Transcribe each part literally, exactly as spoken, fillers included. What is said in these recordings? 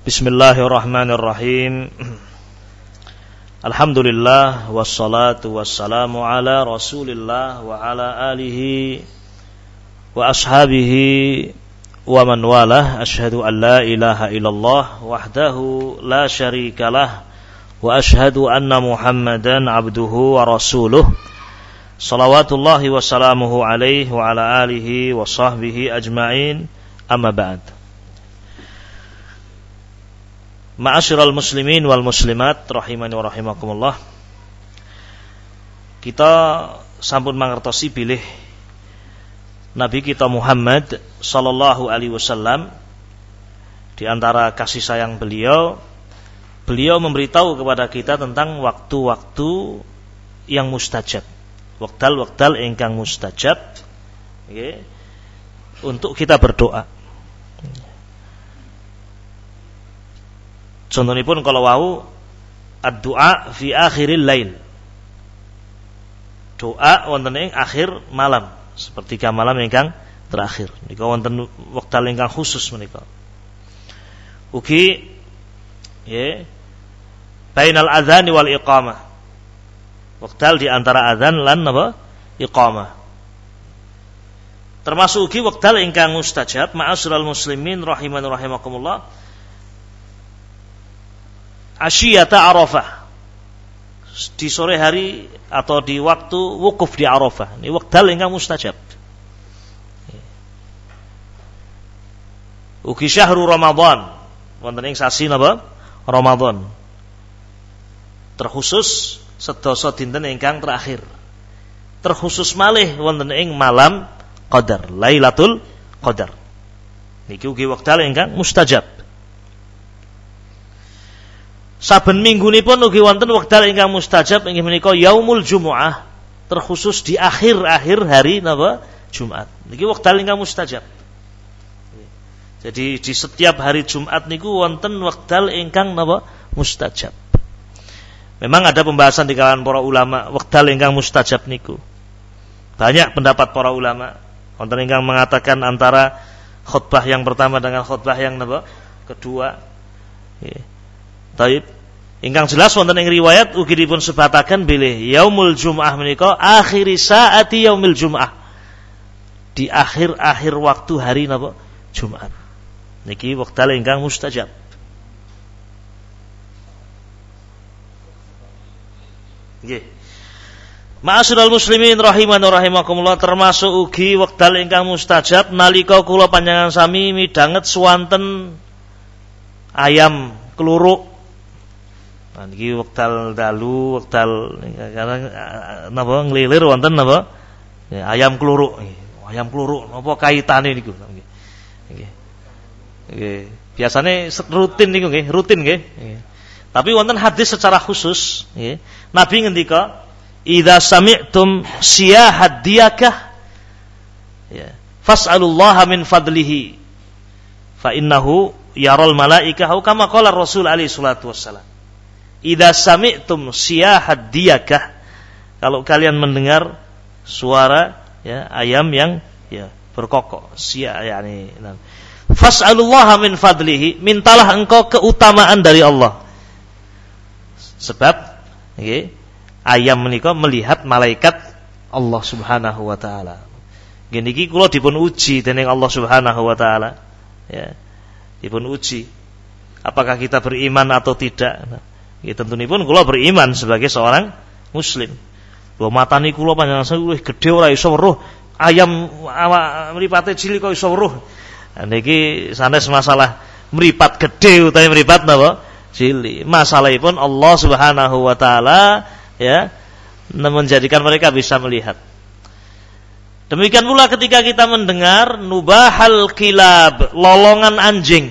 Bismillahirrahmanirrahim. Alhamdulillah wassalatu wassalamu ala Rasulillah wa ala alihi wa ashabihi wa man walah. Asyhadu an la ilaha illallah wahdahu la syarikalah wa asyhadu anna Muhammadan abduhu wa rasuluh. Salawatullahi wa salamuhu alaihi wa ala alihi wa sahbihi ajma'in. Amma ba'd. Ma'asyiral muslimin wal muslimat rahimani wa rahimakumullah. Kita sampun mangertosi bilih Nabi kita Muhammad sallallahu alaihi wasallam. Di antara kasih sayang beliau, beliau memberitahu kepada kita tentang waktu-waktu yang mustajab. Waktal-waktal ingkang mustajab, okay, untuk kita berdoa. Contohnya pun kalau wau ad-du'a fi akhiril lail, doa wonten ing akhir malam, sepertiga malam ingkang terakhir. Nika wonten wektal ingkang khusus menika. Ugi ya bainal adzan wal iqamah. Wektal di antara adzan lan napa? Iqamah. Termasuk ugi wektal ingkang mustajab ma'asyiral muslimin rahimani rahimakumullah. Asyiyata Arafah, di sore hari atau di waktu wukuf di Arafah. Ini wekdal ingkang mustajab. Ugi syahru Ramadan, wonten ing sasi napa? Ramadan. Terkhusus sedasa dinten ingkang terakhir. Terkhusus malih wonten ing malam Qadar, Lailatul Qadar. Niki ugi wekdal ingkang mustajab. Saben minggunipun ugi wonten wekdal ingkang mustajab inggih menika yaumul Jumu'ah, terkhusus di akhir-akhir hari napa? Jumat. Niki wekdal ingkang mustajab. Jadi di setiap hari Jumat niku wonten wekdal ingkang napa? Mustajab. Memang ada pembahasan di kalangan para ulama wekdal ingkang mustajab niku. Banyak pendapat para ulama. Wonten ingkang mengatakan antara khutbah yang pertama dengan khutbah yang napa? Kedua. Nggih. Taib, ingkang jelas wonten ing riwayat ugi dipun sebataken bilih yaumul Jum'ah menika akhiri saati yaumil Jum'ah, di akhir-akhir waktu hari napa? Jumat. Niki wekdal ingkang mustajab. Nggih. Ma'asyiral muslimin rahimani rahimakumullah, termasuk ugi wekdal ingkang mustajab nalika kula panjenengan sami midhanget swanten ayam kluruk. Nah, niki wekdal dalu, wekdal karena napa nglilir wonten napa? Ya, ayam kluruk. Ayam kluruk napa kaitane niku? Nggih. Nggih. Nggih. Biasane rutin niku nggih, rutin nggih. Tapi wonten hadis secara khusus, nggih. Nabi ngendika, "Idza sami'tum siyahad diyakah, ya, fas'alullaha min fadlihi, fa innahu yaral malaikah," kama qala Rasul alaihi salatu wassalam. Idza sami'tum siyahad diyakah, kalau kalian mendengar suara ya ayam yang ya berkokok, sia yakni fas'alullaha min fadlihi, mintalah engkau keutamaan dari Allah. Sebab nggih, ayam menika melihat malaikat Allah Subhanahu wa taala. Nggih niki kula dipun uji dening Allah Subhanahu wa taala. Ya. Dipun uji apakah kita beriman atau tidak. Nah, ya tentunipun kula beriman sebagai seorang muslim. Lho matane kula panjenengan luwih gedhe ora iso weruh, ayam awak mripate cilik kok iso weruh. Nah, niki sanes masalah mripat gedhe utawa mripat napa? Cilik. Masalahipun Allah Subhanahu wa taala ya menjadikan mereka bisa melihat. Demikian pula ketika kita mendengar nubahal kilab, lolongan anjing.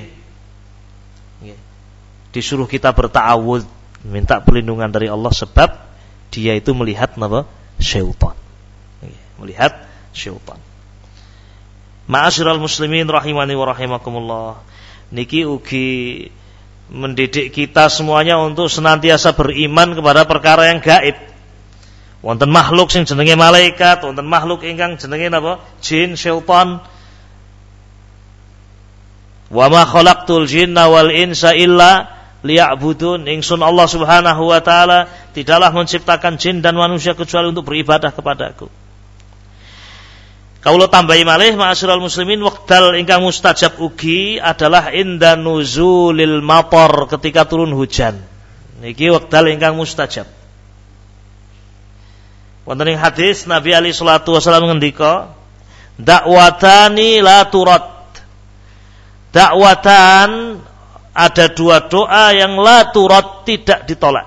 Disuruh kita berta'awudz, minta perlindungan dari Allah sebab dia itu melihat napa? Syaitan. Melihat syaitan. Ma'asyiral muslimin rahimani wa rahimakumullah. Niki ugi mendidik kita semuanya untuk senantiasa beriman kepada perkara yang gaib. Wonten makhluk sing jenenge malaikat, wonten makhluk ingkang jenenge napa? Jin, syaitan. Wa ma khalaqtul jinna wal insa illa liya'budun. Ingsun Allah Subhanahu wa taala tidaklah menciptakan jin dan manusia kecuali untuk beribadah kepadaku. Kaula tambahi malih ma'asyiral muslimin, wekdal ingkang mustajab ugi adalah inda nuzulil matar, ketika turun hujan. Niki wekdal ingkang mustajab. Wonten ing hadis Nabi alaihi salatu wasallam ngendika, dakwatani la turad. Dakwatan, ada dua doa yang la turad, tidak ditolak.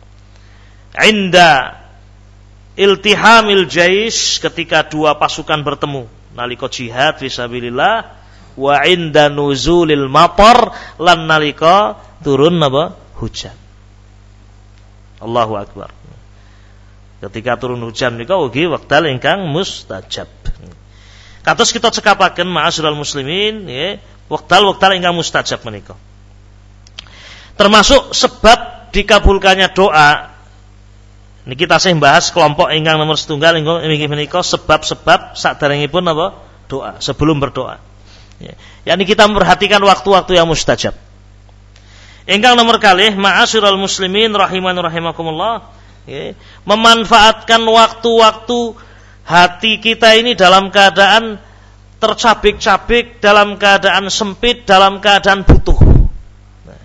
Inda iltihamil jais, ketika dua pasukan bertemu nalika jihad fisabilillah, wa inda nuzulil matar, lan nalika turun apa? Hujan. Allahu akbar. Ketika turun hujan nika ugi wekdal ingkang mustajab. Kados kita cekapaken ma'asyiral muslimin, nggih, wekdal-wekdal ingkang mustajab menika. Termasuk sebab dikabulkannya doa. Ini kita sih bahas kelompok ingkang nomor setunggal inggih menika sebab-sebab saderengipun apa? Doa, sebelum berdoa. Ya. Yani kita memperhatikan waktu-waktu yang mustajab. Ingkang nomor kalih ma'asyiral muslimin rahiman rahimakumullah, ya, memanfaatkan waktu-waktu hati kita ini dalam keadaan tercabik-cabik, dalam keadaan sempit, dalam keadaan butuh. Nah,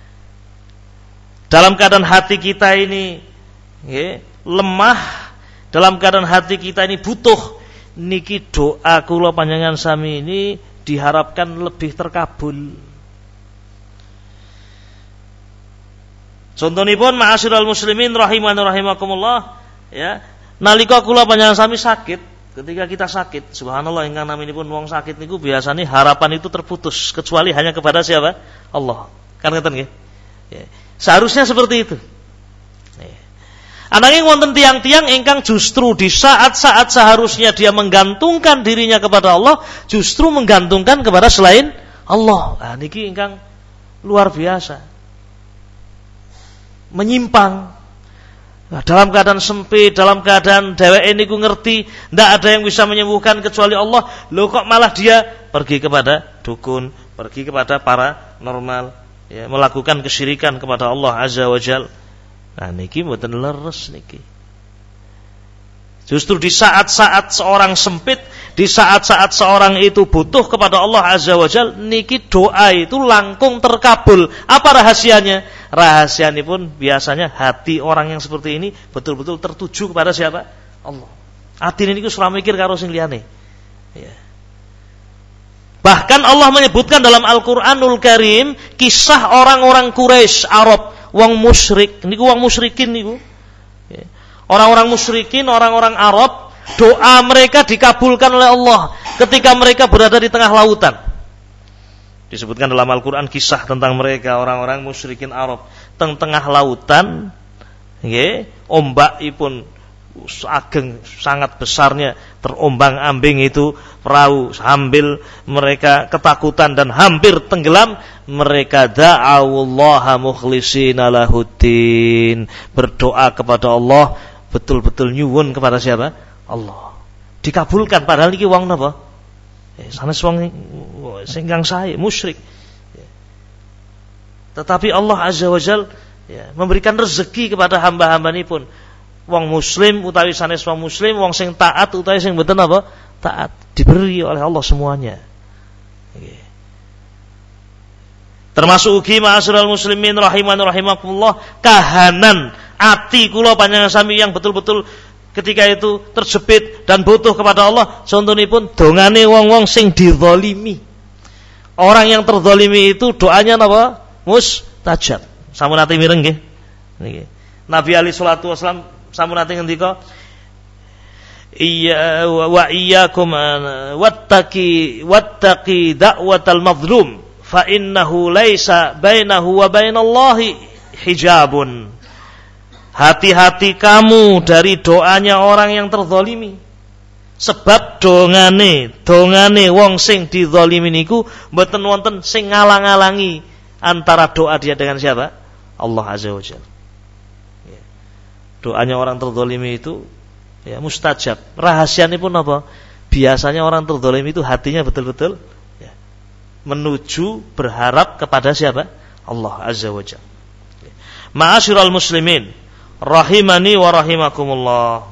dalam keadaan hati kita ini ya, lemah, dalam keadaan hati kita ini butuh, niki doa kula panjenengan sami ini diharapkan lebih terkabul. Contohipun ma'asyiral muslimin rahiman rahimakumullah, ya, nalika kula panjenengan sami sakit, ketika kita sakit, subhanallah ingkang naminipun wong sakit niku biasanya harapan itu terputus kecuali hanya kepada siapa? Allah. Kan ngeten nggih? Ya. Seharusnya seperti itu. Ananging wonten tiang-tiang ingkang justru di saat-saat seharusnya dia menggantungkan dirinya kepada Allah, justru menggantungkan kepada selain Allah. Nah, niki ingkang luar biasa. Menyimpang. Nah, dalam keadaan sempit, dalam keadaan dheweke niku ngerti ndak ada yang bisa menyembuhkan kecuali Allah, lho kok malah dia pergi kepada dukun, pergi kepada para normal, ya, melakukan kesyirikan kepada Allah Azza wa Jalla. Nah niki mboten leres niki. Justru di saat-saat seorang sempit, di saat-saat seorang itu butuh kepada Allah Azza wa Jalla, niki doa itu langkung terkabul. Apa rahasianya? Rahasianya pun biasanya hati orang yang seperti ini betul-betul tertuju kepada siapa? Allah. Hati ini niku ora mikir karo sing liyane. Ya. Bahkan Allah menyebutkan dalam Al-Qur'anul Karim kisah orang-orang Quraisy Arab, wong musyrik, niku wong musyrikin niku. Orang-orang musyrikin, orang-orang Arab, doa mereka dikabulkan oleh Allah ketika mereka berada di tengah lautan. Disebutkan dalam Al-Qur'an kisah tentang mereka orang-orang musyrikin Arab teng tengah lautan, nggih, ombakipun ageng sangat besarnya, terombang-ambing itu perahu, sambil mereka ketakutan dan hampir tenggelam, mereka da'awullaha mukhlishina lahuddin, berdoa kepada Allah, betul-betul nyuwun kepada siapa? Allah. Dikabulkan, padahal iki wong napa? Eh, sanes wong sing kang sae musyrik. Tetapi Allah Azza wa Jalla, ya, memberikan rezeki kepada hamba-hambanipun. Wong muslim utawi sanes wong muslim, wong sing taat utawi sing mboten apa? Taat, diberi oleh Allah semuanya. Okay. Termasuk ugi ma'asyiral muslimin rahiman rahimakumullah, kahanan ati kula panjenengan sami yang betul-betul ketika itu terjepit dan butuh kepada Allah. Contohipun dongane wong-wong sing dizalimi. Orang yang terzalimi itu doanya napa? Mustajab. Sampun ati mireng nggih. Niki. Nabi alaihi salatu wasallam sampun ati ngendika, iya wa iyyakum wattaqi wattaqi da'watal mazlum fa innahu laisa bainahu wa bainallahi hijabun. Hati-hati kamu dari doanya orang yang terzalimi. Sebab dongane, dongane wong sing dizalimi niku mboten wonten sing ngalang-alangi antara doa dia dengan siapa? Allah Azza wa Jalla. Ya. Doanya orang terzalimi itu ya mustajab. Rahasianya pun apa? Biasanya orang terzalimi itu hatinya betul-betul ya, menuju berharap kepada siapa? Allah Azza wa Jalla. Ma'asyiral muslimin rahimani wa rahimakumullah.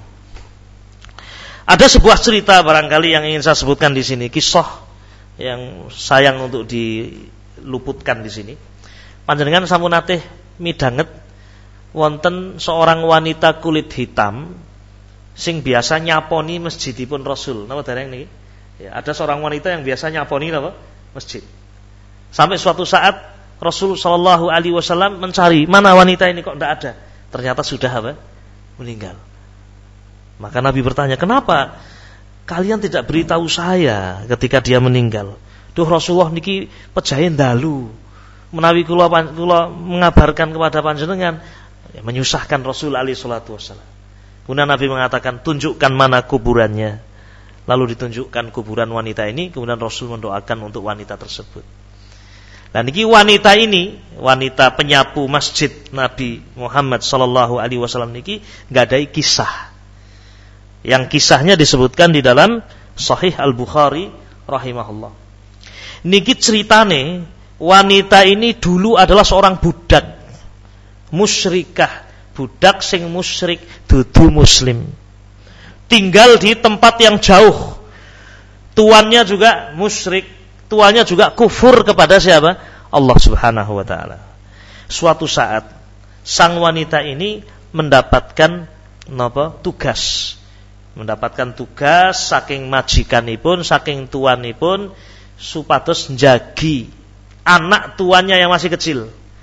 Ada sebuah cerita barangkali yang ingin saya sebutkan di sini, kisah yang sayang untuk diluputkan di sini. Panjenengan sampun nate midanget wonten seorang wanita kulit hitam sing biasa nyaponi masjidipun Rasul. Napa dereng niki? Ya, ada seorang wanita yang biasa nyaponi napa? Masjid. Sampai suatu saat Rasul sallallahu alaihi wasallam mencari, mana wanita ini kok tidak ada? Ternyata sudah apa? Meninggal. Maka Nabi bertanya, kenapa kalian tidak beritahu saya ketika dia meninggal? Duh Rasulullah niki pejahe dalu. Menawi kula kula mengabarkan kepada panjenengan, ya, menyusahkan Rasul alaihi salatu wasallam. Kemudian Nabi mengatakan, tunjukkan mana kuburannya. Lalu ditunjukkan kuburan wanita ini, kemudian Rasul mendoakan untuk wanita tersebut. Dan niki wanita ini, wanita penyapu masjid Nabi Muhammad sallallahu alaihi wasallam niki gadai kisah. Yang kisahnya disebutkan di dalam Sahih Al-Bukhari rahimahullah. Niki ceritane wanita ini dulu adalah seorang budak musyrikah, budak sing musyrik dudu muslim. Tinggal di tempat yang jauh. Tuannya juga musyrik, tuannya juga kufur kepada siapa? Allah Subhanahu wa taala. Suatu saat sang wanita ini mendapatkan napa? Tugas. Mendapatkan tugas saking majikanipun, saking tuanipun supados njagi anak tuannya yang masih kecil.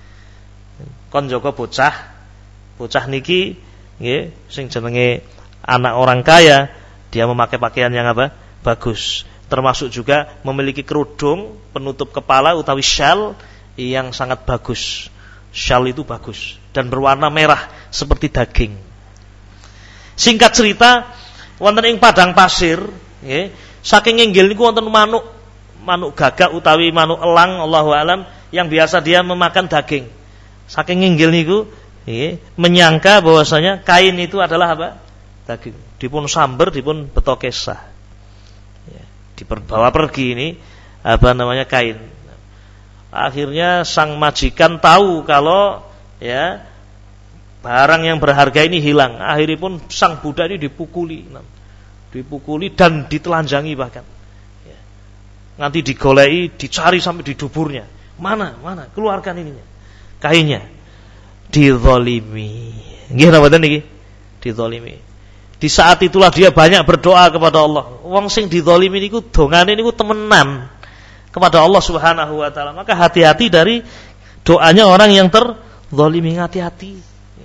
Kon jaga bocah. Bocah niki nggih sing jenenge anak orang kaya, dia memakai pakaian yang apa? Bagus. Termasuk juga memiliki kerudung penutup kepala utawi syal yang sangat bagus. Syal itu bagus dan berwarna merah seperti daging. Singkat cerita, wonten ing padang pasir, nggih, saking inggil niku wonten manuk, manuk gagak utawi manuk elang, Allahu alam, yang biasa dia memakan daging. Saking inggil niku, nggih, menyangka bahwasanya kain itu adalah apa? Daging. Dipun samber, dipun beto kesah. Dibawa pergi ini apa namanya kain. Akhirnya sang majikan tahu kalau ya barang yang berharga ini hilang. Akhirnya pun sang budak ini dipukuli, dipukuli dan ditelanjangi bahkan. Ya. Nanti digolei, dicari sampai di duburnya. Mana, mana? Keluarkan ininya, kainnya. Dizalimi. Nggih napa niki? Dizalimi. Di saat itulah dia banyak berdoa kepada Allah. Wong sing dizalimi niku dongane niku temenan kepada Allah Subhanahu wa taala. Maka hati-hati dari doanya orang yang terzalimi, hati-hati.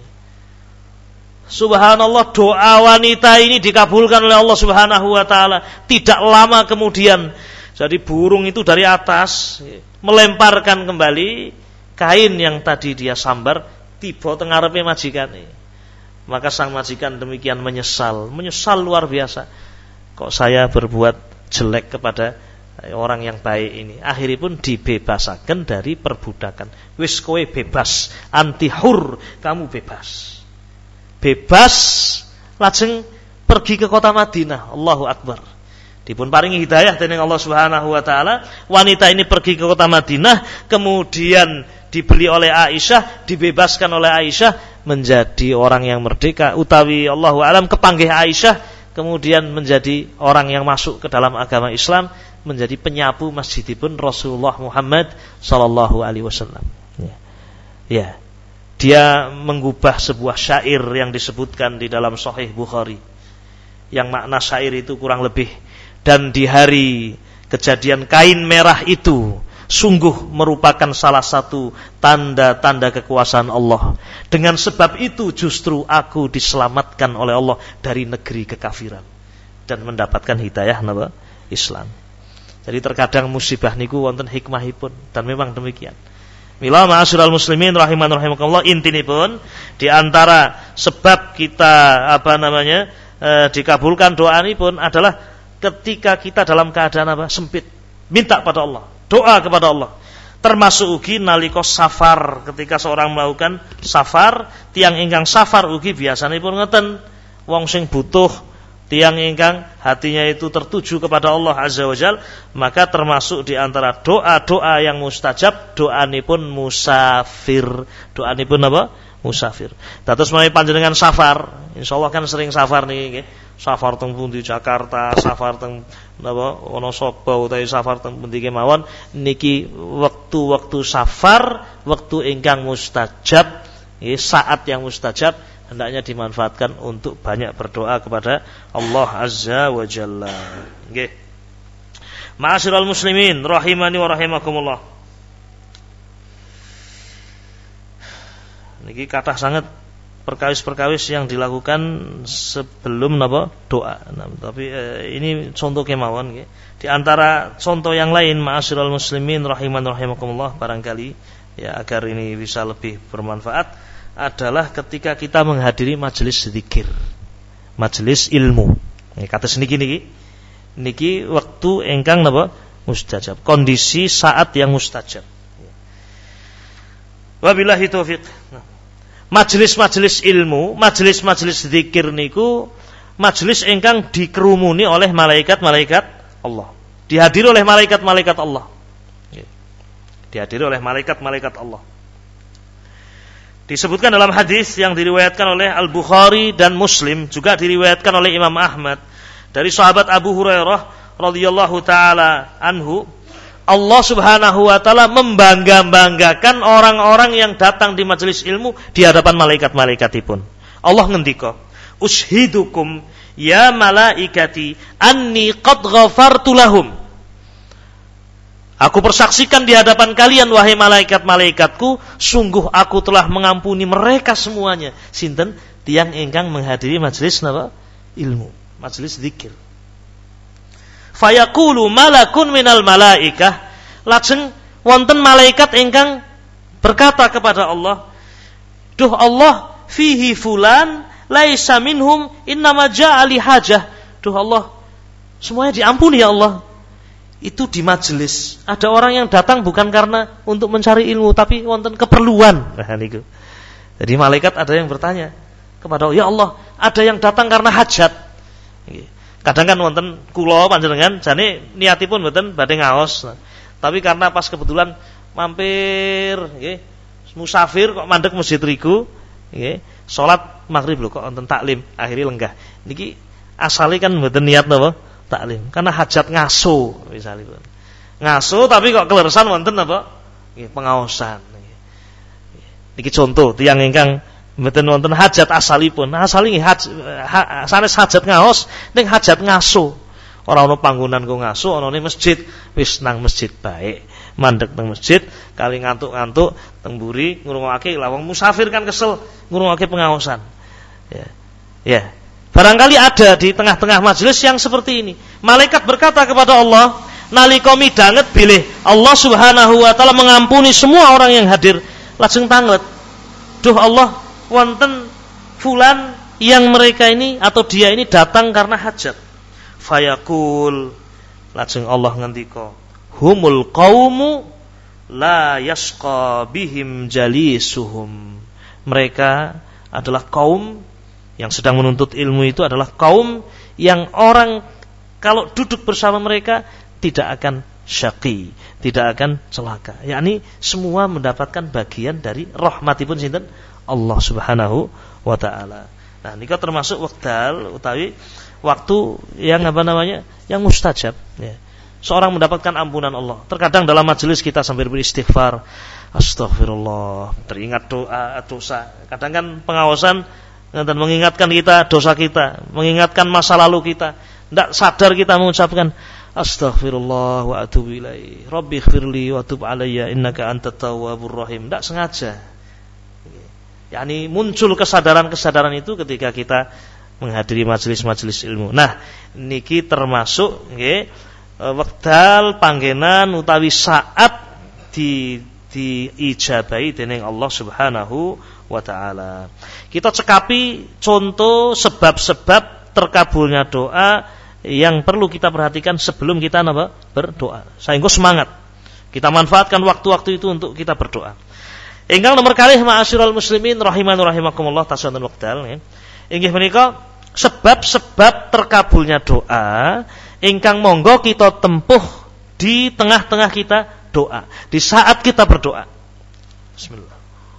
Subhanallah, doa wanita ini dikabulkan oleh Allah Subhanahu wa taala. Tidak lama kemudian, jadi burung itu dari atas melemparkan kembali kain yang tadi dia sambar tiba teng ngarepe majikane. Maka sang majikan demikian menyesal, menyesal luar biasa. Kok saya berbuat jelek kepada orang yang baik ini. Akhirnya pun dibebasakan dari perbudakan. Wis kowe bebas, anti hur, kamu bebas. Bebas, lajeng pergi ke kota Madinah. Allahu Akbar. Dipun paringi hidayah dening Allah Subhanahu wa taala. Wanita ini pergi ke kota Madinah, kemudian dibeli oleh Aisyah, dibebaskan oleh Aisyah, menjadi orang yang merdeka, utawi Allahu alam kepanggih Aisyah, kemudian menjadi orang yang masuk ke dalam agama Islam, menjadi penyapu masjidipun Rasulullah Muhammad sallallahu alaihi wasallam. Ya. Ya. Dia mengubah sebuah syair yang disebutkan di dalam Sahih Bukhari. Yang makna syair itu kurang lebih, dan di hari kejadian kain merah itu sungguh merupakan salah satu tanda-tanda kekuasaan Allah. Dengan sebab itu justru aku diselamatkan oleh Allah dari negeri kekafiran dan mendapatkan hidayah napa? Islam. Jadi terkadang musibah niku wonten hikmahipun, dan memang demikian. Mila ma'asyiral muslimin rahiman rahimakumullah, intinipun di antara sebab kita apa namanya e, dikabulkan doa ini pun adalah ketika kita dalam keadaan apa? Sempit, minta pada Allah. Doa kepada Allah. Termasuk ugi nalika safar, ketika seorang melakukan safar, tiang ingkang safar ugi biasanipun ngeten, wong sing butuh tiang ingkang hatinya itu tertuju kepada Allah Azza wa Jalla, maka termasuk di antara doa-doa yang mustajab doanipun musafir. Doanipun apa? Musafir. Dados menawi panjenengan safar, insyaallah kan sering safar niki nggih. Safar teng pundi Jakarta, safar teng napa Wonosobo utawi safar teng pundi kemawon, niki waktu-waktu safar, waktu ingkang mustajab, nggih, saat yang mustajab hendaknya dimanfaatkan untuk banyak berdoa kepada Allah Azza wa Jalla. Nggih. Ma'asyiral muslimin rahimani wa rahimakumullah. Niki kathah sangat perkawis-perkawis yang dilakukan sebelum napa doa. Nah, tapi eh, ini contoh kemawon nggih. Di antara contoh yang lain ma'asyiral muslimin rahimani wa rahimakumullah barangkali ya agar ini bisa lebih bermanfaat adalah ketika kita menghadiri majelis zikir, majelis ilmu. Nggih kados niki niki. Niki waktu engkang napa mustajab, kondisi saat yang mustajab. Wabillahi taufik. Nah, majelis-majelis ilmu, majelis-majelis zikir niku majelis engkang dikerumuni oleh malaikat-malaikat Allah. Dihadiri oleh malaikat-malaikat Allah. Dihadiri oleh malaikat-malaikat Allah. Disebutkan dalam hadis yang diriwayatkan oleh Al-Bukhari dan Muslim, juga diriwayatkan oleh Imam Ahmad dari sahabat Abu Hurairah radhiyallahu taala anhu, Allah Subhanahu wa taala membangga-banggakan orang-orang yang datang di majelis ilmu di hadapan malaikat-malaikatipun. Allah ngendika, "Ushidukum ya malaikati anni qad ghafartu lahum." Aku persaksikan di hadapan kalian wahai malaikat-malaikatku, sungguh aku telah mengampuni mereka semuanya. Sinten? Tiang ingkang menghadiri majelis napa? Ilmu, majelis zikir. Fayaqulu malakun minal malaikah, lajeng wonten malaikat ingkang berkata kepada Allah, "Duh Allah, fihi fulan laisa minhum innama ja'a li hajah." Duh Allah, semuanya diampuni ya Allah. Itu di majelis ada orang yang datang bukan karena untuk mencari ilmu, tapi wonten keperluan. Nah, niku. Jadi malaikat ada yang bertanya kepada Allah, "Ya Allah, ada yang datang karena hajat." Kadang kan wonten kula panjenengan jane niatipun mboten badhe ngaos. Nah, tapi karena pas kebetulan mampir nggih, musafir kok mandek masjid riku, nggih, salat maghrib lho kok wonten taklim, akhirnya lenggah. Niki asale kan mboten niat napa? Taklim. Karena hajat ngaso misalnya. Ngaso tapi kok keleresan wonten apa? Nggih, pengaosan. Niki contoh tiyang ingkang mboten wonten hajat asalipun. Asal nggih haj, ha, sanes hajat ngaos ning hajat ngaso. Ora ana panggonan kok ngaso, ana ning masjid, wis nang masjid baik. Mandek teng masjid, kali ngantuk-ngantuk teng mburi ngrungokake lawang musafir kan kesel ngrungokake pengaosan. Ya. Ya. Barangkali ada di tengah-tengah majelis yang seperti ini. Malaikat berkata kepada Allah, nalika midhanget bilih Allah Subhanahu wa taala mengampuni semua orang yang hadir, lajeng tanget, "Duh Allah, wonten fulan yang mereka ini atau dia ini datang karena hajat." Fayaqul, lajeng Allah ngendika, "Humul qaumu la yasqa bihim jalisuhum." Mereka adalah kaum yang sedang menuntut ilmu, itu adalah kaum yang orang kalau duduk bersama mereka tidak akan syaqi, tidak akan celaka. Yakni semua mendapatkan bagian dari rahmatipun sinten? Allah Subhanahu wa taala. Nah, nika termasuk wekdal utawi waktu yang apa namanya? Yang mustajab, ya. Seorang mendapatkan ampunan Allah. Terkadang dalam majelis kita sambil beristighfar, astagfirullah, teringat doa dosa. Kadang kan pengawasan dan mengingatkan kita dosa kita, mengingatkan masa lalu kita. Tidak sadar kita mengucapkan astaghfirullah wa atubu ilaih, Rabbi ighfirli wa tub alayya innaka antat tawwabur rahim. Tidak sengaja. Yani muncul kesadaran-kesadaran itu ketika kita menghadiri majelis-majelis ilmu. Nah, niki termasuk nggih wekdal panggenan utawi saat di diijabahi dening Allah Subhanahu wa taala. Kita cekapi contoh sebab-sebab terkabulnya doa yang perlu kita perhatikan sebelum kita apa? Berdoa. Sehingga semangat. Kita manfaatkan waktu-waktu itu untuk kita berdoa. Ingkang nomor kalih ma'asyiral muslimin rahimani rahimakumullah tasawwurun wekdal ya. Inggih menika sebab-sebab terkabulnya doa ingkang monggo kita tempuh di tengah-tengah kita doa, di saat kita berdoa. Bismillah.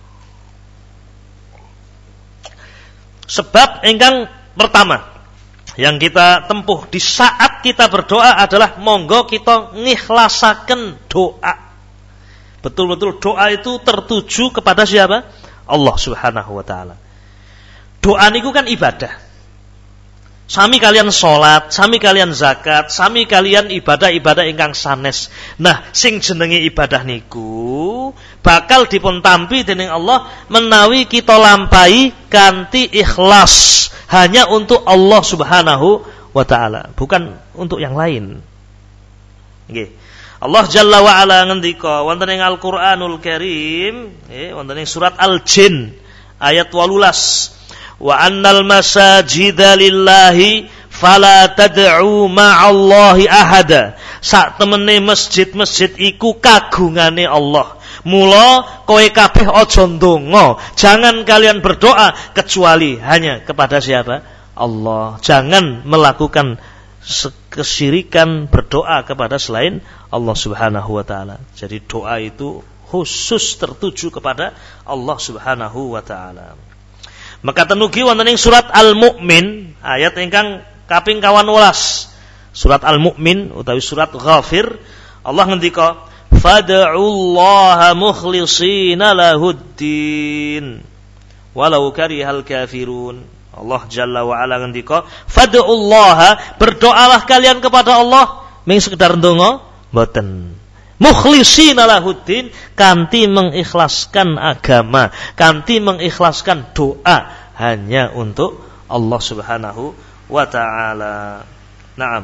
Sebab ingkang pertama yang kita tempuh di saat kita berdoa adalah monggo kita ngikhlasaken doa. Betul-betul doa itu tertuju kepada siapa? Allah Subhanahu wa taala. Doa niku kan ibadah. Sami kalian sholat, sami kalian zakat, sami kalian ibadah-ibadah ingkang sanes. Nah, sing jenenge ibadah niku bakal dipun tampi dening Allah menawi kita lampahi kanthi ikhlas hanya untuk Allah Subhanahu wa taala, bukan untuk yang lain. Nggih. Allah Jalla wa Ala ngendika wonten ing Al-Qur'anul Karim, nggih, wonten ing surat Al-Jin ayat wolulas. Wa annal masajida lillahi fala tad'u ma'allahi ahada. Sak temene masjid-masjid iku kagungane Allah. Mula kowe kabeh aja ndonga, jangan kalian berdoa kecuali hanya kepada siapa? Allah. Jangan melakukan kesyirikan berdoa kepada selain Allah Subhanahu wa taala. Jadi doa itu khusus tertuju kepada Allah Subhanahu wa taala. Maka tenugi wonten ing surat Al-Mu'min ayat ingkang kaping kawan welas. Surat Al-Mu'min utawi surat Ghafir, Allah ngendika, "Fad'ullaha mukhlishina lahuddin walau karihal kafirun." Allah Jalla wa Ala ngendika, "Fad'ullaha, berdoalah kalian kepada Allah ming sekedar ndonga mboten. Mukhlishina lahuddin, kanthi mengikhlaskan agama, kanthi mengikhlaskan doa hanya untuk Allah Subhanahu wa taala." Naam.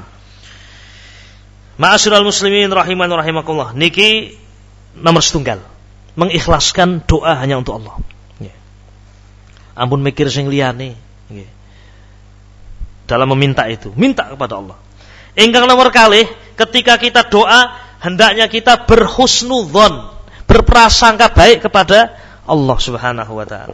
Ma'asyiral muslimin rahiman rahimakumullah. Niki nomor setunggal. Mengikhlaskan doa hanya untuk Allah. Nggih. Ampun mikir sing liyane, nggih. Dalam meminta itu, minta kepada Allah. Ingkang nomor kalih, ketika kita doa hendaknya kita berhusnudzon, berprasangka baik kepada Allah Subhanahu wa taala.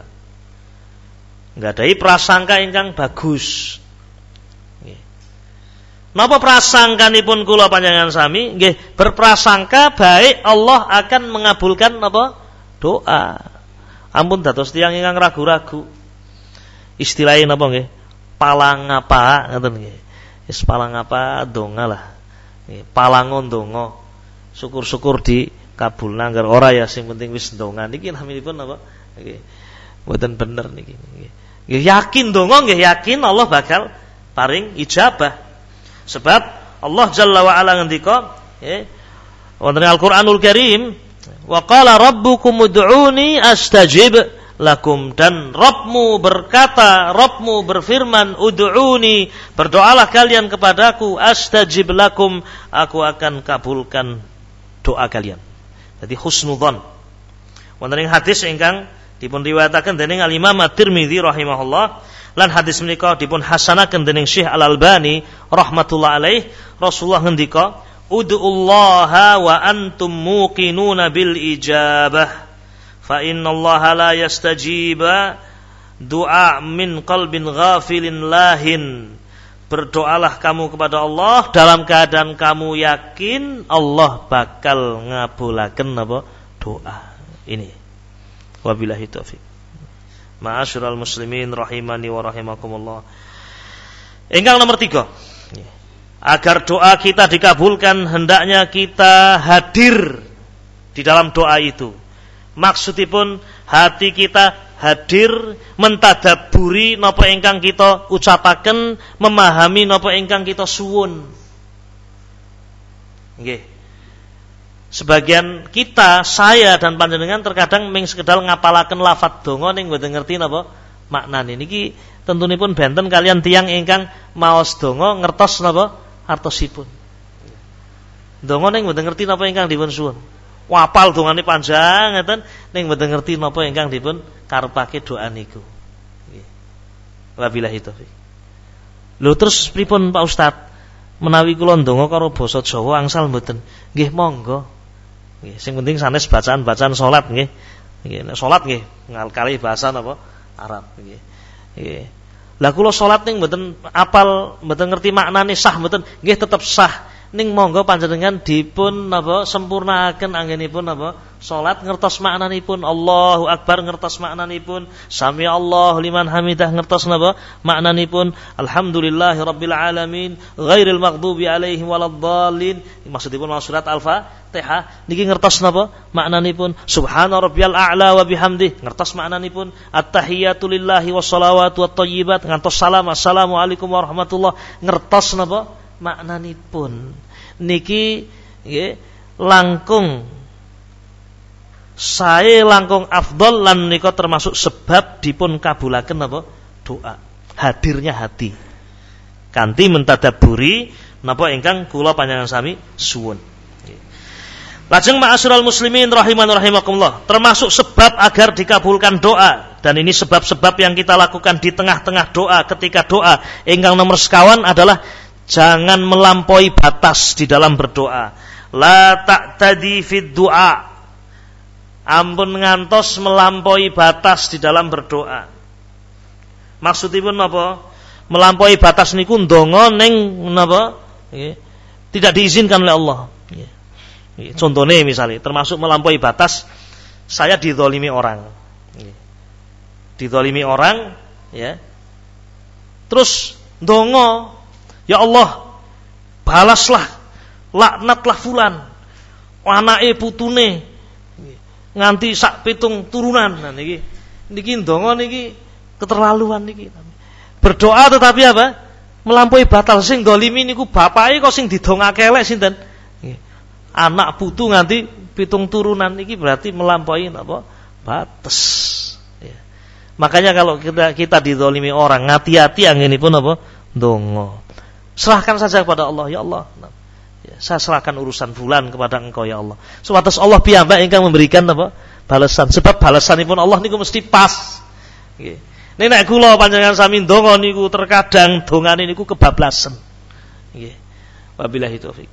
Nggadahi prasangka ingkang bagus. Nggih. Napa prasangkanipun kula panjenengan sami? Nggih, berprasangka baik Allah akan mengabulkan napa? Doa. Ampun dados tiyang ingkang ragu-ragu. Istilahé napa nggih? Palangapa ngoten nggih. Wis palangapa donga lah. Nggih, palangon donga. Syukur-syukur dikabulna, anggar ora ya sing penting wis ndonga niki naminipun apa? Nggih. Mboten bener niki. Nggih, yakin donga nggih yakin Allah bakal paring ijabah. Sebab Allah Jalla wa Ala ngendika, nggih, wonten Al-Qur'anul Karim, "Wa qala rabbukum ud'uni astajib lakum." Dan Rabbmu berkata, Rabbmu berfirman, "Ud'uni, berdoalah kalian kepadaku, astajib lakum, aku akan kabulkan doa kalian." Jadi husnudzon. Wonten ing hadis ingkang dipun riwayataken dening Al-Imam At-Tirmidzi rahimahullah, lan hadis menika dipun hasanaken dening Syekh Al-Albani rahmatullah alaih, Rasulullah ngendika, "Ud'ullaha wa antum muqinuna bil ijabah, fa innallaha la yastajiba du'a min qalbin ghafilin lahin." Berdoalah kamu kepada Allah dalam keadaan kamu yakin Allah bakal ngabulaken apa? Doa. Ini. Wabillahi taufik. Ma'asyiral muslimin rahimani wa rahimakumullah. Ingkang nomor tiga. Agar doa kita dikabulkan hendaknya kita hadir di dalam doa itu. Maksudipun hati kita hadir mentadaburi napa ingkang kita ucapaken, memahami napa ingkang kita suwun. Nggih. Sebagian kita, saya dan panjenengan terkadang mung sekedar ngapalaken lafadz donga ning mboten ngerti napa maknane. Niki tentunipun benten kalian tiyang ingkang maos donga ngertos napa artosipun. Donga ning mboten ngerti napa ingkang dipun suwun. Wapal dongane panjang ngeten ning mboten ngerti napa ingkang dipun karepake doa niku. Nggih. Wabillahi taufik. Lho terus pripun Pak Ustaz? Menawi kula ndonga karo basa Jawa angsal mboten. Nggih monggo. Nggih, sing penting sanes bacaan-bacaan salat nggih. Nggih, nek salat nggih ngalkali bahasa napa? Arab nggih. Nggih. Lah kula salat ning mboten apal, mboten ngerti maknane sah mboten, nggih tetep sah. Ning monggo panjenengan dipun napa sempurnaaken anggenipun napa salat ngertos maknanipun. Allahu akbar ngertos maknanipun. Sami Allahu liman hamidah ngertos napa maknanipun. Alhamdulillahirabbil alamin ghairil maghdubi alaihim waladdallin. Maksudipun surat Al-Fatihah niki ngertos napa maknanipun. Subhana rabbiyal a'la wa bihamdih ngertos maknanipun. At-tahiyatu lillahi wassalawatu wattayyibat ngantos salam assalamu alaikum warahmatullah ngertos napa maknanipun. Niki nggih langkung sae langkung afdol lan nika termasuk sebab dipun kabulaken apa doa hadirnya hati kanthi mentadabburi napa ingkang kula panjenengan sami suwun. Lajeng ma'asyiral muslimin rahiman rahimakumullah, termasuk sebab agar dikabulkan doa, dan ini sebab-sebab yang kita lakukan di tengah-tengah doa. Ketika doa ingkang nomor sekawan adalah jangan melampaui batas di dalam berdoa. La ta'tadi fid du'a. Ampun ngantos melampaui batas di dalam berdoa. Maksudipun napa? Melampaui batas niku ndonga ning napa? Nggih. Tidak diizinkan oleh Allah. Nggih. Contohnya misalnya termasuk melampaui batas, saya dizalimi orang. Nggih. Dizalimi orang, ya. Terus ndonga, ya Allah, balaslah, laknatlah fulan, anake putune nganti sak pitung turunan. Nah niki niki ndonga niki keterlaluan niki. Berdoa tetapi apa? Melampaui batas. Sing dolimi niku bapake kok sing didongake elek sinten? Anak putu nganti pitung turunan niki berarti melampaui apa? Batas. Ya. Makanya kalau kita kita didolimi orang, hati-hati anggenipun apa? Ndonga. Serahkan saja kepada Allah, ya Allah. Nah, ya, saya serahkan urusan fulan kepada Engkau ya Allah. Sebatas Allah piyambak ingkang memberikan apa? Balasan. Sebab balasanipun Allah niku mesti pas. Nggih. Nek nek kula panjenengan sami ndonga niku terkadang dongane niku kebablasan. Nggih. Wabillahi taufik.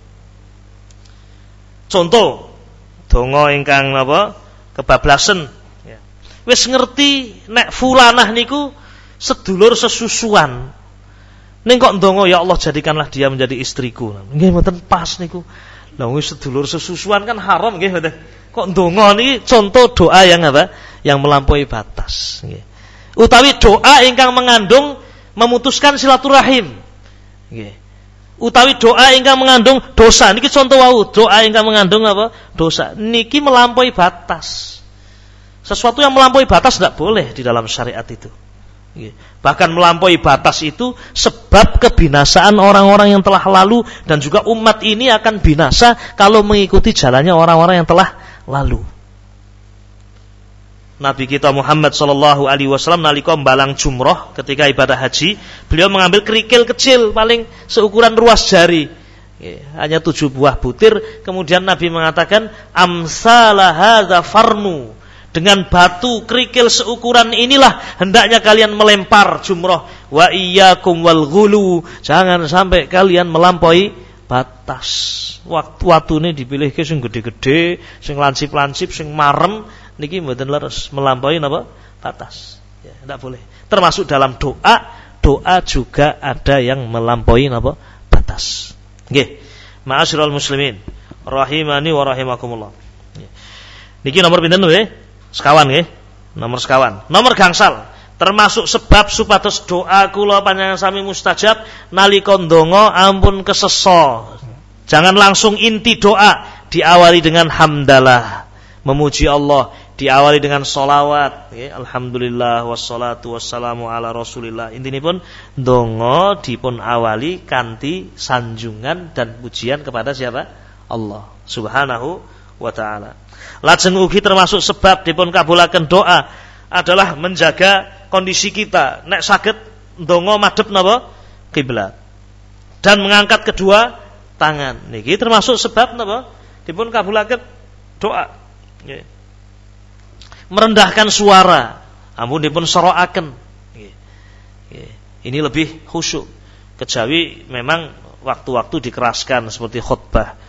Contoh donga ingkang napa? Kebablasan. Ya. Wis ngerti nek fulanah niku sedulur sesusuan. Ning kok ndonga ya Allah jadikanlah dia menjadi istriku. Nggih mboten pas niku. Lah wis sedulur sesusuan kan haram nggih mboten. Kok ndonga niki contoh doa yang apa? Yang melampaui batas nggih. Utawi doa ingkang mengandung memutuskan silaturahim. Nggih. Utawi doa ingkang mengandung dosa niki contoh wau, doa ingkang mengandung apa? Dosa. Niki melampaui batas. Sesuatu yang melampaui batas tidak boleh di dalam syariat itu. Bahkan melampaui batas itu sebab kebinasaan orang-orang yang telah lalu, dan juga umat ini akan binasa kalau mengikuti jalannya orang-orang yang telah lalu. Nabi kita Muhammad sallallahu alaihi wasallam nalika mbalang jumrah ketika ibadah haji, beliau mengambil kerikil kecil paling seukuran ruas jari, hanya tujuh buah butir. Kemudian Nabi mengatakan, amsala hadza farnu. Dengan batu kerikil seukuran inilah hendaknya kalian melempar jumrah. Wa iyyakum wal ghulu. Jangan sampai kalian melampaui batas. Waktu-waktune dipilih ke sing gede-gede, sing lancip-lancip, sing marem niki mboten leres melampaui napa? Batas. Ya, tidak boleh. Termasuk dalam doa, doa juga ada yang melampaui napa? Batas. Nggih. Ma'asyiral muslimin rahimani wa rahimakumullah. Niki nomor pinten nggih? Sekawan nggih, nomor sekawan. Nomor gangsal, termasuk sebab supados doa kula panjenengan sami mustajab nalika ndonga ampun kesesa. Jangan langsung inti doa, diawali dengan hamdalah, memuji Allah, diawali dengan sholawat, nggih, alhamdulillah wassalatu wassalamu ala Rasulillah. Intinipun ndonga dipun awali kanthi sanjungan dan pujian kepada siapa? Allah Subhanahu wa taala. Lajeng ugi termasuk sebab dipun kabulaken doa adalah menjaga kondisi kita. Nek saged ndonga madhep napa? Kiblat. Dan mengangkat kedua tangan. Niki termasuk sebab napa? Dipun kabulaken doa. Nggih. Merendahkan suara, ampun dipun sorokaken. Nggih. Nggih. Ini lebih khusyuk. Kejawi memang waktu-waktu dikeraskan seperti khutbah.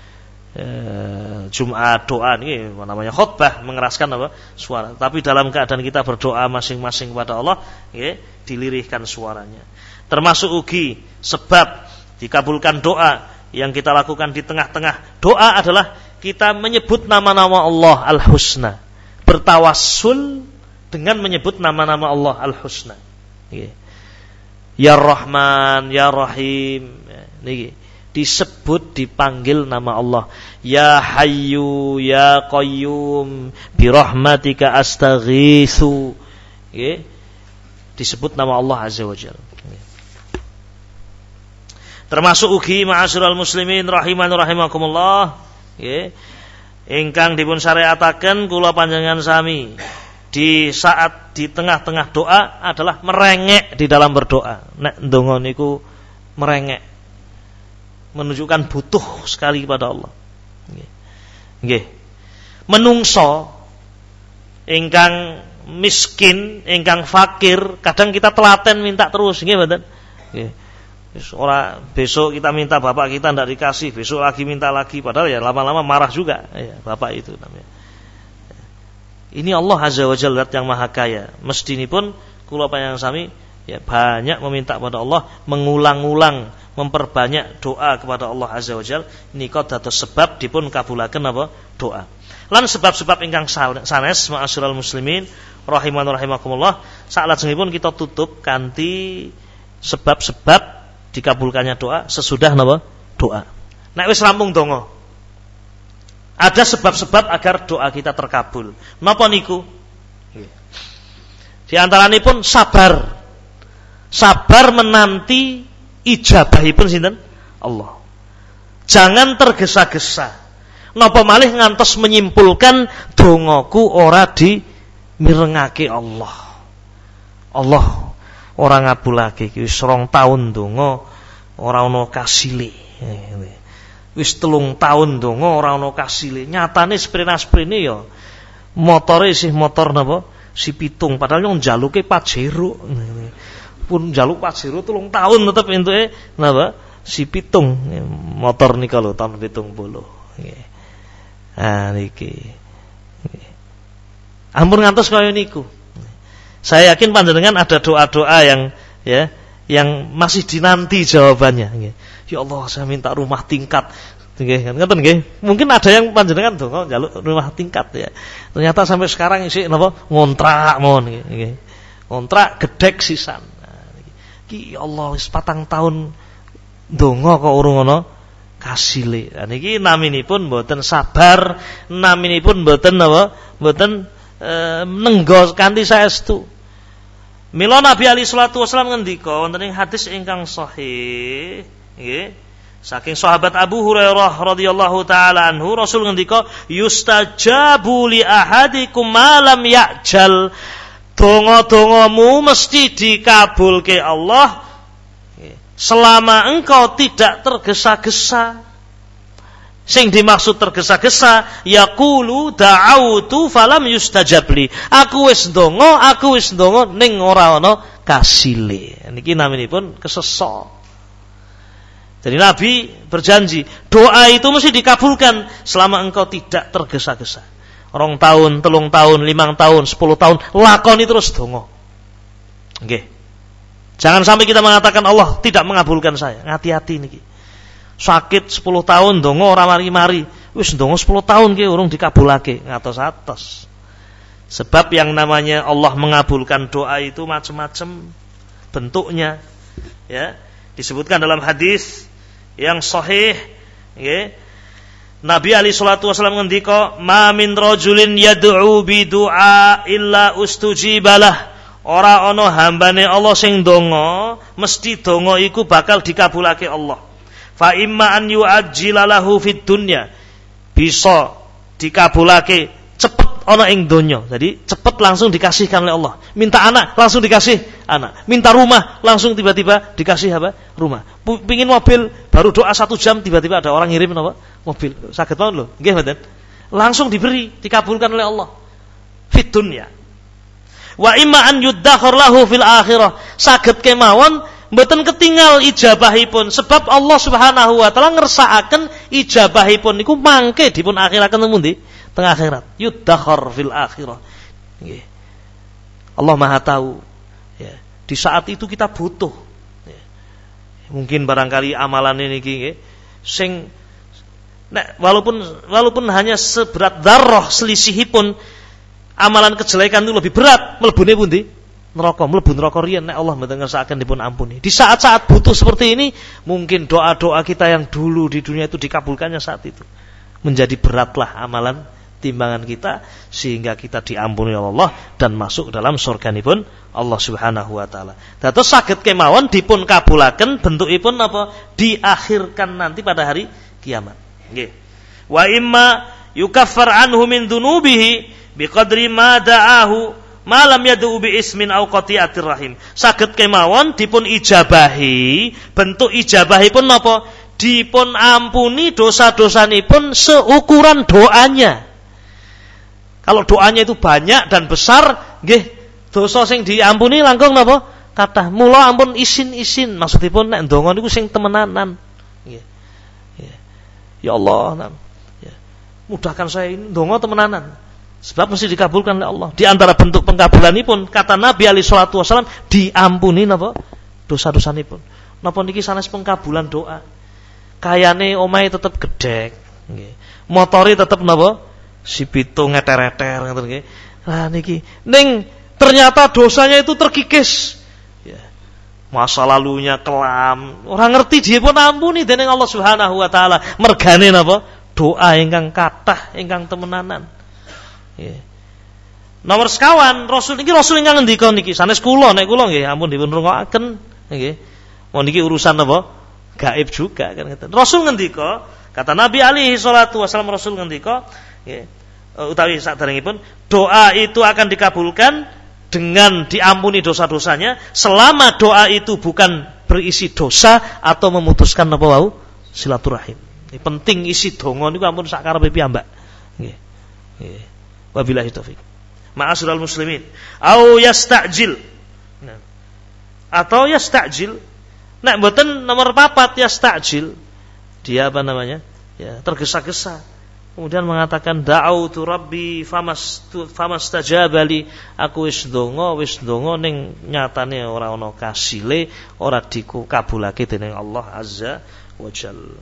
eh, Jumat doa ini namanya khutbah, mengeraskan apa? Suara. Tapi dalam keadaan kita berdoa masing-masing kepada Allah, ya, dilirihkan suaranya. Termasuk ugi sebab dikabulkan doa yang kita lakukan di tengah-tengah doa adalah kita menyebut nama-nama Allah Al-Husna, bertawassul dengan menyebut nama-nama Allah Al-Husna. Ya, ya Rahman, Ya Rahim, ya, disebut, dipanggil nama Allah. Ya Hayyu, Ya Qayyum, birahmatika astaghitsu. Ya, disebut nama Allah Azza wa Jalla. Termasuk ugi ma'asyiral muslimin rahiman rahimakumullah, nggih, ingkang dipun syariataken kula panjenengan sami di saat di tengah-tengah doa adalah merengek di dalam berdoa. Nek ndonga niku merengek, menunjukkan butuh sekali kepada Allah. Nggih. Nggih. Menungso ingkang miskin, ingkang fakir, kadang kita telaten minta terus, nggih mboten? Nggih. Ora besok kita minta bapak kita ndak dikasih, besok lagi minta lagi, padahal ya lama-lama marah juga ya, bapak itu namanya. Ini Allah Azza wa Jalla yang Maha Kaya. Mestinipun kula panjenengan sami ya banyak meminta kepada Allah, mengulang-ulang, memperbanyak doa kepada Allah Azza wa Jalla nika dados sebab dipun kabulaken apa? Doa. Lan sebab-sebab ingkang sanes ma'asyiral muslimin rahiman rahimakumullah, salajengipun kita tutup kanthi sebab-sebab dikabulkannya doa sesudah napa? Doa. Nek wis rampung donga, ada sebab-sebab agar doa kita terkabul. Napa niku? Di antaranipun sabar. Sabar menanti ijabahipun sinten? Allah. Jangan tergesa-gesa. Napa malih ngantos menyimpulkan dongaku ora dimirengake Allah. Allah ora ngabulake iki wis rong taun donga ora ana kasile. Wis telung taun donga ora ana kasile. Nyatane sprena-sprene ya motore isih motor napa? Si pitung padahal yang njaluke Pajero. Pun njaluk Pajero telung taun tetep entuke napa? Si pitung. Motor nika lho tahun pitung puluh. Nggih. Ah niki. Ampun ngantos kaya niku. Saya yakin panjenengan ada doa-doa yang ya yang masih dinanti jawabannya. Ya Allah, saya minta rumah tingkat. Nggih, kan ngoten nggih. Mungkin ada yang panjenengan donga njaluk rumah tingkat ya. Ternyata sampai sekarang isih napa ngontrak mawon nggih. Ngontrak gedhek sisan. Nah, iki ya Allah wis patang taun donga kok urung ana kasile. Nah niki naminipun mboten sabar, naminipun mboten napa? Mboten e, nenggo kanthi saestu. Mila Nabi alaihi salatu wasallam ngendika wonten ing hadis ingkang sahih, nggih, saking sahabat Abu Hurairah radhiyallahu taala anhu, Rasul ngendika, "Yustajabu li ahadikum ma lam ya'jal." Donga-dongamu mesti dikabulke Allah selama engkau tidak tergesa-gesa. Sing dimaksud tergesa-gesa, yaqulu da'autu falam yustajabli. Aku wis ndonga, aku wis ndonga ning ora ana kasile. Niki naminipun kesesa. Jadi Nabi berjanji, doa itu mesti dikabulkan selama engkau tidak tergesa-gesa. Rong tahun, telung tahun, limang tahun, sepuluh tahun, lakoni terus donga. Nggih. Jangan sampai kita mengatakan Allah tidak mengabulkan saya. Hati-hati niki. Sakit sepuluh tahun donga ora mari-mari. Wis donga sepuluh tahun ki urung dikabulake, ngatos-atos. Sebab yang namanya Allah mengabulkan doa itu macam-macam bentuknya. Ya, disebutkan dalam hadis yang sahih, ya. Nabi alaihi salatu wasallam ngendika, "Ma min rajulin yad'u bi du'a illa ustujibalah." Ora ana hambane Allah sing donga, mesti donga iku bakal dikabulake Allah. Fa imma an yu'ajjila lahu fid dunya, bisa dikabulake cepet ana ing donya. Jadi cepet langsung dikasihkan oleh Allah. Minta anak langsung dikasih anak. Minta rumah langsung tiba-tiba dikasih apa? Rumah. Pengin mobil baru doa satu jam tiba-tiba ada orang ngirim apa? Mobil. Saged mawon lho. Nggih mboten? Langsung diberi, dikabulkan oleh Allah. Fid dunya. Wa imma an yuddakhir lahu fil akhirah. Saged kemawon mboten ketinggal ijabahipun sebab Allah Subhanahu wa taala ngersakaken ijabahipun niku mangke dipun akhiraken teng pundi? Teng akhirat. Yudakhar fil akhirah. Nggih. Allah Maha tahu. Ya. Di saat itu kita butuh. Ya. Mungkin barangkali amalan ini nggih sing nek walaupun walaupun hanya seberat dzarrah selisihipun amalan kejelekan itu lebih berat mlebune pundi? Neraka, mlebu neraka riyen nek Allah mboten ngersakaken dipun ampuni. Di saat-saat butuh seperti ini, mungkin doa-doa kita yang dulu di dunia itu dikabulkannya saat itu. Menjadi beratlah amalan timbangan kita sehingga kita diampuni oleh Allah dan masuk dalam surganipun Allah Subhanahu wa taala. Dados saged kemawon dipun kabulaken bentukipun apa? Diakhirkan nanti pada hari kiamat. Nggih. Wa imma yukaffar anhu min dunubihi biqadri ma da'ahu malam yad'u bi ismin au qati'atir rahim. Saged kemawon dipun ijabahi, bentuk ijabahipun napa? Dipun ampuni dosa-dosanipun seukuran doanya. Kalau doanya itu banyak dan besar, nggih, dosa sing diampuni langkung napa? Kathah. Mula ampun isin-isin, maksudipun nek ndonga niku sing temenanan. Nggih. Ya Allah, ya. Mudahkan saya ini ndonga temenanan. Sebab mesti dikabulkan oleh Allah. Di antara bentuk pengkabulanipun kata Nabi alaihi salatu wasallam diampuni napa? Dosa-dosanipun. Napa niki sanes pengkabulan doa. Kayane omahe tetep gedhek, nggih. Motore tetep napa? Si pitung ngeter-eter ngoten nggih. Lah niki ning ternyata dosanya itu terkikis. Ya. Masa lalunya kelam, ora ngerti dipun ampuni dening Allah Subhanahu wa taala. Mergane napa? Doa ingkang kathah ingkang temenanan. Yeah. Nomor sekawan Rasul niki Rasul ingkang ngendika niki sanes kula nek kula nggih ampun dipun rungokaken nggih. Mon niki urusan apa? Gaib juga kan ngeten. Rasul ngendika, kata Nabi alaihi salatu wasallam Rasul ngendika nggih utawi saderengipun doa itu akan dikabulkan dengan diampuni dosa-dosanya selama doa itu bukan berisi dosa atau memutuskan apa wau silaturahim. Ini penting isi donga niku ampun sak karepe piyambak. Nggih. Nggih. Wabillahi taufik. Ma'asyiral muslimin, au yastajil. Nah. Atau yastajil. Nek mboten nomor papat yastajil. Dia apa namanya? Ya, tergesa-gesa. Kemudian mengatakan da'autu rabbi famastu famastajabali. Aku wis ndonga, wis ndonga ning nyatane ora ana kasile, ora dikabulake dening Allah Azza wa Jalla.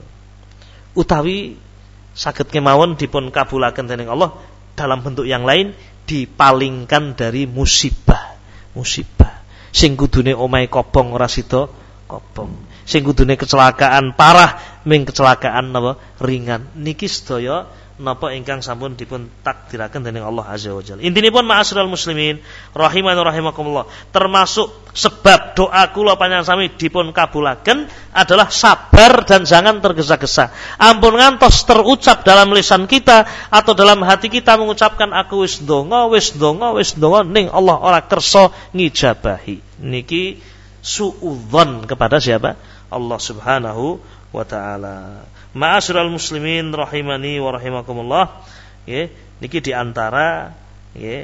Utawi saged kemawon dipun kabulaken dening Allah dalam bentuk yang lain, dipalingkan dari musibah. Musibah. Sing kudune omahe kobong ora sida kobong. Sing kudune kecelakaan parah ming kecelakaan napa ringan. Niki sedaya napa ingkang sampun dipun takdiraken dening Allah Azza wa Jalla. Intinipun ma'asyiral muslimin rahiman rahimakumullah, termasuk sebab doa kula panjenengan sami dipun kabulaken adalah sabar dan jangan tergesa-gesa. Ampun ngantos terucap dalam lisan kita atau dalam hati kita mengucapkan aku wis ndonga, wis ndonga, wis ndonga ning Allah ora kersa ngijabahi. Niki suudzon kepada siapa? Allah Subhanahu wa taala. Ma'asyiral muslimin rahimani wa rahimakumullah, nggih, niki di antara nggih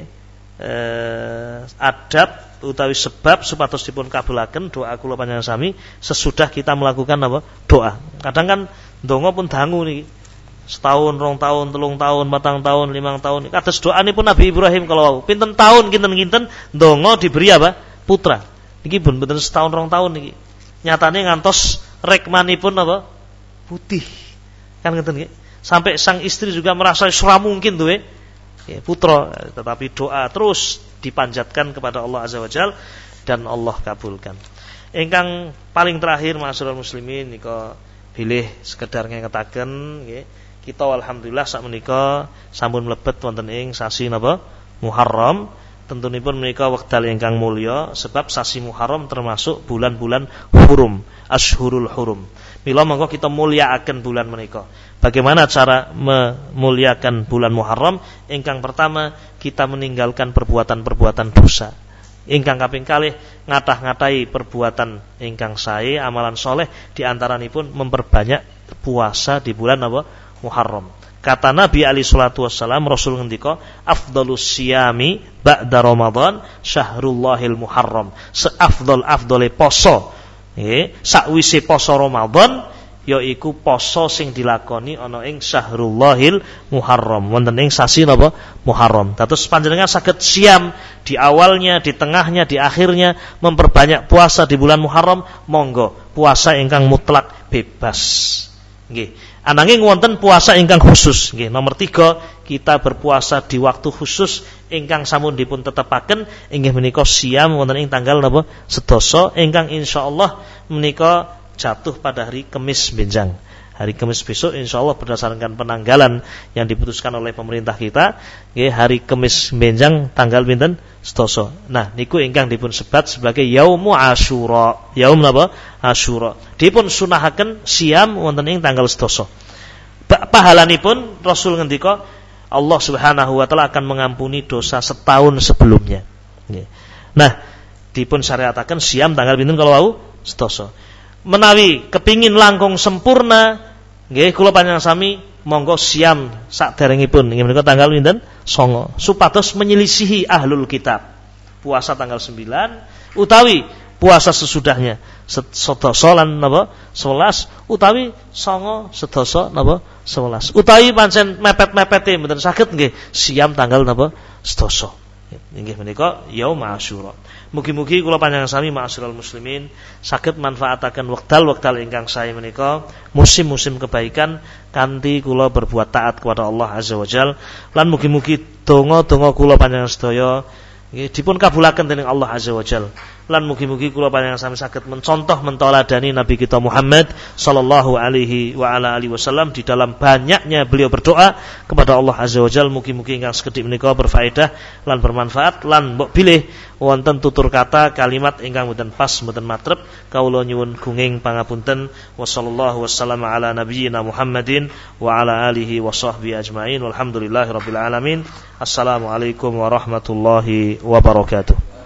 eh, adab utawi sebab supados dipun kabulaken doa kula panjenengan sami sesudah kita melakukan apa? Doa. Kadang kan ndonga pun dangu niki. Setahun, rong tahun, telung tahun, patang tahun, limang tahun. Kados doanipun Nabi Ibrahim kalau pinten tahun kinten-kinten ndonga diberi apa? Putra. Niki pun mboten setahun rong tahun niki. Nyatane ngantos rekmanipun apa? Putih. Kan ngeten nggih. Sampai sang istri juga merasa ora mungkin tuh ya, putra, tetapi doa terus dipanjatkan kepada Allah Azza wa Jalla dan Allah kabulkan. Ingkang paling terakhir ma'asyiral muslimin nika bilih sekedar ngetaken nggih. Kita alhamdulillah sak menika sampun mlebet wonten ing sasi napa? Muharram. Tentunipun menika wekdal ingkang mulya sebab sasi Muharram termasuk bulan-bulan hurum, ashurul hurum. Mila monggo kita mulyakaken bulan menika. Bagaimana cara memuliakan bulan Muharram? Ingkang pertama, kita meninggalkan perbuatan-perbuatan dosa. Ingkang kaping kalih, ngatah-ngatahi perbuatan ingkang sae, amalan soleh, di antaranipun memperbanyak puasa di bulan apa? Muharram. Kata Nabi alaihi salatu wassalam, Rasul ngendika, afdhalus siyami ba'da Ramadan syahrullahil Muharram. Seafdal-afdale poso Nggih, sakwise poso Ramadan yaiku poso sing dilakoni ana ing Syahrullahil Muharram, wonten ing sasi napa Muharram. Dados panjenengan saged siam di awalnya, di tengahnya, di akhirnya, memperbanyak puasa di bulan Muharram, monggo, puasa ingkang mutlak bebas. Nggih. Ananging wonten puasa ingkang khusus. Nggih, nomor tiga, kita berpuasa di waktu khusus ingkang sampun dipun tetepaken inggih menika siam wonten ing tanggal napa sedasa ingkang insyaallah menika jatuh pada hari Kamis benjang. Hari Kamis besok insyaallah berdasarkan penanggalan yang diputuskan oleh pemerintah kita, nggih, hari Kamis benjang tanggal pinten? Sedasa. Nah, niku ingkang dipun sebat sebagai Yaumu Asyura. Yaum napa? Asyura. Dipun sunahaken siam wonten ing tanggal sedasa. Pahalanipun Rasul ngendika Allah Subhanahu wa taala akan mengampuni dosa setahun sebelumnya. Nggih. Nah, dipun syariataken siam tanggal pinten kalau wau? Sedasa. Menawi kepingin langkung sempurna, nggih kula panjenengan sami monggo siam saderengipun inggih menika tanggal pinten? Songo, supados menyelisihi ahlul kitab. Puasa tanggal sembilan utawi puasa sesudahnya sedasa lan napa sewelas utawi songo sedasa napa sewelas. Utawi pancen mepet-mepete mboten saged nggih siam tanggal napa sedasa. Inggih menika Yaum Asyura. Mugi-mugi kula panjenengan sami ma'asyiral muslimin saged manfaataken wekdal-wekdal ingkang sae menika musim-musim kebaikan kanthi kula berbuat taat kepada Allah Azza wa Jalla lan mugi-mugi donga-donga kula panjenengan sedaya nggih dipun kabulaken dening Allah Azza wa Jalla lan mugi-mugi kula panjenengan sami saged mencontoh mentoladani Nabi kita Muhammad sallallahu alaihi wa ala alihi wasallam di dalam banyaknya beliau berdoa kepada Allah Azza wa Jalla. Mugi-mugi ingkang sekedhik menika berfaedah lan bermanfaat lan mbok pilih wonten tutur kata kalimat ingkang mboten pas mboten matrep kawula nyuwun gunging pangapunten. Wassallallahu wassalamu ala nabiyyina Muhammadin wa ala alihi washabbihi ajmain walhamdulillahirabbil alamin. Assalamualaikum warahmatullahi wabarakatuh.